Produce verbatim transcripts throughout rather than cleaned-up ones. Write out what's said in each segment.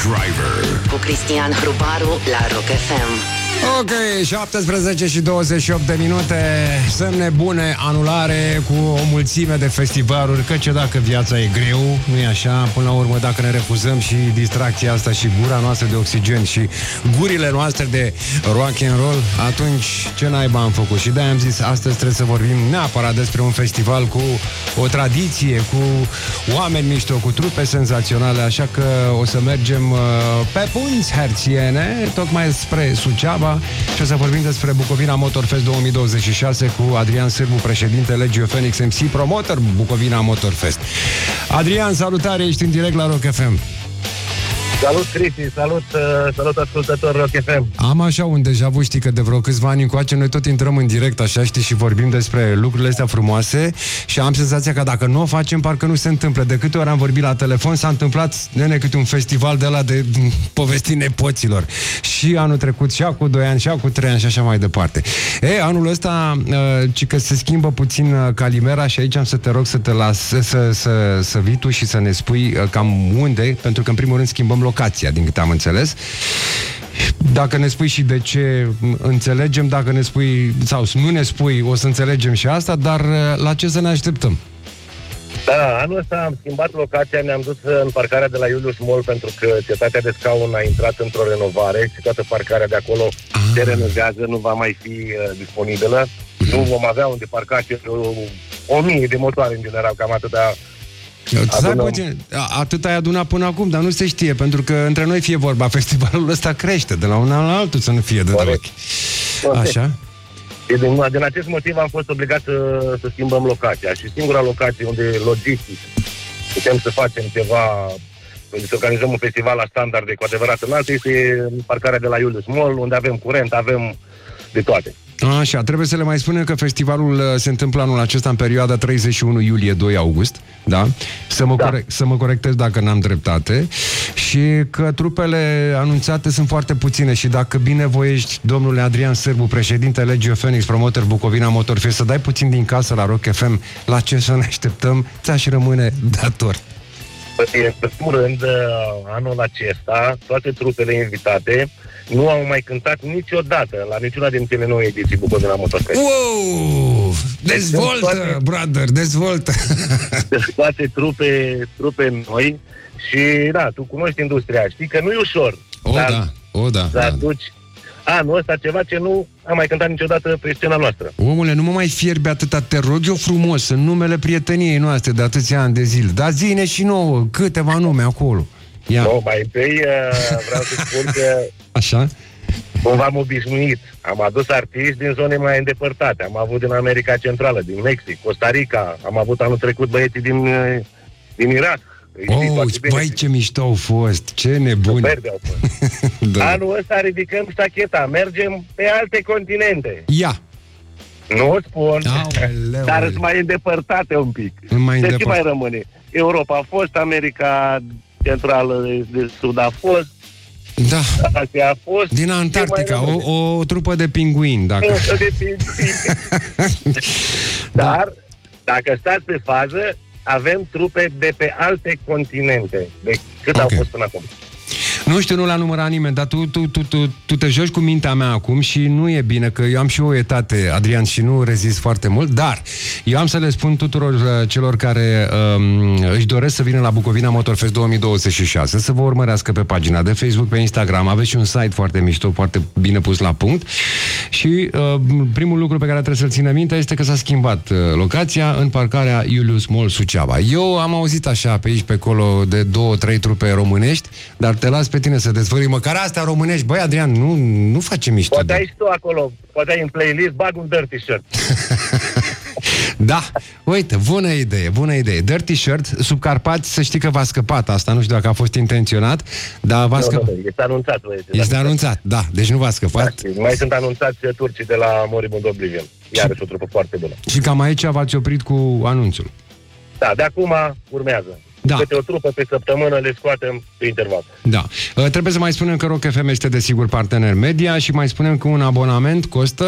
Driver cu Cristian Hrubaru la Rock F M. Ok, șaptesprezece și douăzeci și opt de minute. Semne bune, anulare cu o mulțime de festivaluri. Căci dacă viața e greu, nu e așa? Până la urmă, dacă ne refuzăm și distracția asta și gura noastră de oxigen și gurile noastre de rock and roll, atunci ce naiba am făcut? Și de-aia am zis, astăzi trebuie să vorbim neapărat despre un festival cu o tradiție, cu oameni mișto, cu trupe senzaționale. Așa că o să mergem uh, pe punți herțiene, tocmai spre Suceava, și o să vorbim despre Bucovina Motorfest două mii douăzeci și șase cu Adrian Sârbu, președinte Legio Phoenix M C, promoter Bucovina Motorfest. Adrian, salutare, ești în direct la Rock F M. Salut, Cristi, salut, uh, salut ascultător Rock F M. Am așa un deja vu, știi că de vreo câțiva ani încoace noi tot intrăm în direct, așa, știi, și vorbim despre lucrurile astea frumoase și am senzația că dacă nu o facem, parcă nu se întâmplă. De câte ori am vorbit la telefon, s-a întâmplat, nene, câte un festival de ăla de povesti nepoților. Și anul trecut, și acum doi ani, și acum trei ani și așa mai departe. E, anul ăsta, uh, ci că se schimbă puțin uh, calimera și aici am să te rog să te las, să, să, să, să vii tu și să ne spui uh, cam unde, pentru că în primul rând schimbăm locația, din câte am înțeles. Dacă ne spui și de ce, înțelegem. Dacă ne spui, sau nu ne spui, o să înțelegem și asta. Dar la ce să ne așteptăm? Da, anul ăsta am schimbat locația, ne-am dus în parcarea de la Iulius Mall, pentru că cetatea de scaun a intrat într-o renovare și toată parcarea de acolo ah. se renovează, nu va mai fi uh, disponibilă. Mm-hmm. Nu vom avea unde parca o, o mie de motoare în general, cam atâta. Atât ai adunat până acum, dar nu se știe, pentru că între noi fie vorba, festivalul ăsta crește de la un an la altul, să nu fie de drochi. Așa? Din, din acest motiv am fost obligat să, să schimbăm locația și singura locație unde logistic putem să facem ceva, unde să organizăm un festival la standarde cu adevărat înalt, este parcarea de la Iulius Mall, unde avem curent, avem de toate. Așa, trebuie să le mai spunem că festivalul se întâmplă anul acesta în perioada treizeci și unu iulie doi august, da? Să mă, da. Corect, să mă corectez dacă n-am dreptate. Și că trupele anunțate sunt foarte puține și dacă binevoiești, domnule Adrian Sârbu, președinte Legio Phoenix, promoter Bucovina Motorfest, să dai puțin din casă la Rock F M, la ce să ne așteptăm, ți-aș rămâne dator. În primul rând, anul acesta, toate trupele invitate nu au mai cântat niciodată la niciuna din cele nouă ediții Bucovina Motorfest. Wow! Dezvoltă, toate, brother, dezvoltă! Toate trupe, trupe noi și, da, tu cunoști industria, știi că nu e ușor. O, dar, da, o, da. Să aduci anul ăsta ceva ce nu am mai cântat niciodată pe scena noastră. Omule, nu mă mai fierbi atâta, te rog eu frumos, în numele prieteniei noastre de atâția ani de zile. Dar zi-ne și nouă câteva nume acolo. Ia. No, mai întâi vreau să spun că așa? Cum v-am obișnuit, am adus artiști din zone mai îndepărtate. Am avut din America Centrală, din Mexic, Costa Rica, am avut anul trecut băieții din, din Irak. Oh, băi, ce mișto au fost, ce nebuni. Au fost. Da. Anul ăsta ridicăm ștacheta, mergem pe alte continente. Ia. Nu o spun, Aoleu, dar sunt mai îndepărtate un pic. Mai de îndepăr... ce mai rămâne? Europa a fost, America Centrală de Sud a fost, da. Asia a fost. Din Antarctica, o, o trupă de pinguini, dacă... O trupă de pinguini. Dar, dacă stați pe fază, avem trupe de pe alte continente. De cât okay. au fost până acum? Nu știu, nu l-a numărat nimeni, dar tu, tu, tu, tu, tu te joci cu mintea mea acum și nu e bine, că eu am și o etate, Adrian, și nu rezist foarte mult, dar eu am să le spun tuturor uh, celor care um, își doresc să vină la Bucovina Motorfest două mii douăzeci și șase, să vă urmărească pe pagina de Facebook, pe Instagram, aveți și un site foarte mișto, foarte bine pus la punct și uh, primul lucru pe care trebuie să-l țină minte este că s-a schimbat uh, locația în parcarea Iulius Mall Suceava. Eu am auzit așa pe aici, pe acolo, de două, trei trupe românești, dar te las pe tine să dezvălui măcar astea românești. Băi, Adrian, nu, nu face mișto. Poate ai și tu acolo, poate ai în playlist, bag un Dirty Shirt. Da, uite, bună idee, bună idee. Dirty Shirt, sub Carpați, să știi că v-a scăpat asta, nu știu dacă a fost intenționat, dar v-a scăpat. Nu, nu, este anunțat. Este, este anunțat, da, deci nu v-a scăpat. Da, mai sunt anunțați turcii de la Moribund Oblivion. Iarăși o trupă foarte bună. Și cam aici v-ați oprit cu anunțul. Da, de acum urmează. Da. Câte o trupă pe săptămână le scoatem pe interval. Da. Uh, trebuie să mai spunem că Rock F M este desigur partener media și mai spunem că un abonament costă...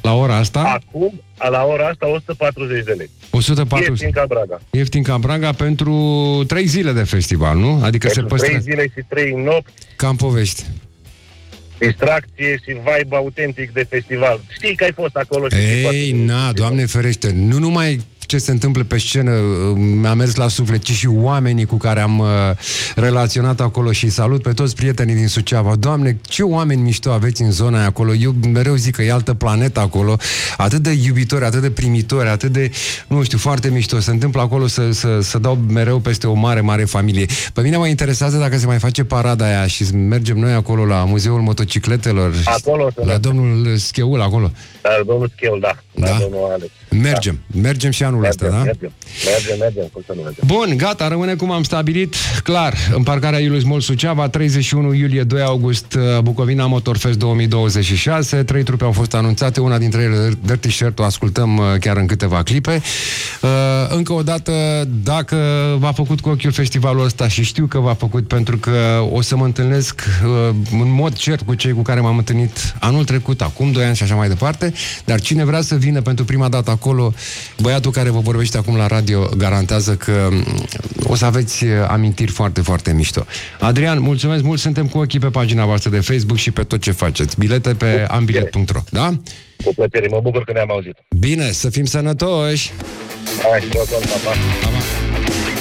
La ora asta? Acum, la ora asta, o sută patruzeci de lei. o sută patruzeci. Ieftin ca Braga. Ieftin ca Braga pentru trei zile de festival, nu? Adică se Pentru trei păstrează. zile și trei nopți. Cam povești. Distracție și vibe autentic de festival. Știi că ai fost acolo și Ei, na, Doamne ferește, nu numai ce se întâmplă pe scenă mi-a mers la suflet, ci și oamenii cu care am uh, relaționat acolo și salut pe toți prietenii din Suceava. Doamne, ce oameni mișto aveți în zona aia acolo. Eu mereu zic că e altă planetă acolo, atât de iubitori, atât de primitori, atât de, nu știu, foarte mișto. Se întâmplă acolo să, să, să dau mereu peste o mare, mare familie. Pe mine mă interesează dacă se mai face parada aia și mergem noi acolo la Muzeul Motocicletelor, acolo, la domnul Scheul acolo. Da, domnul Scheul, da. Da? Da, domnul Alex. Mergem, da. mergem și anul Mergem, ăsta, da? mergem, mergem, mergem, cum să nu mergem. Bun, gata, rămâne cum am stabilit. Clar, în parcarea Iulius Mall Suceava, treizeci și unu iulie, doi august, Bucovina Motorfest două mii douăzeci și șase. Trei trupe au fost anunțate, una dintre ele, Dirty Shirt, o ascultăm chiar în câteva clipe. Încă o dată, dacă v-a făcut cu ochiul festivalul ăsta, și știu că v-a făcut, pentru că o să mă întâlnesc în mod cert cu cei cu care m-am întâlnit anul trecut, acum doi ani și așa mai departe, dar cine vrea să vină pentru prima dată acolo, băiatul care vă vorbește acum la radio garantează că o să aveți amintiri foarte, foarte mișto. Adrian, mulțumesc mult, suntem cu ochii pe pagina voastră de Facebook și pe tot ce faceți. Bilete pe ambilet punct ro, da? Cu plăcere, mă bucur că ne-am auzit. Bine, să fim sănătoși! Hai, pa, pa. Pa, pa.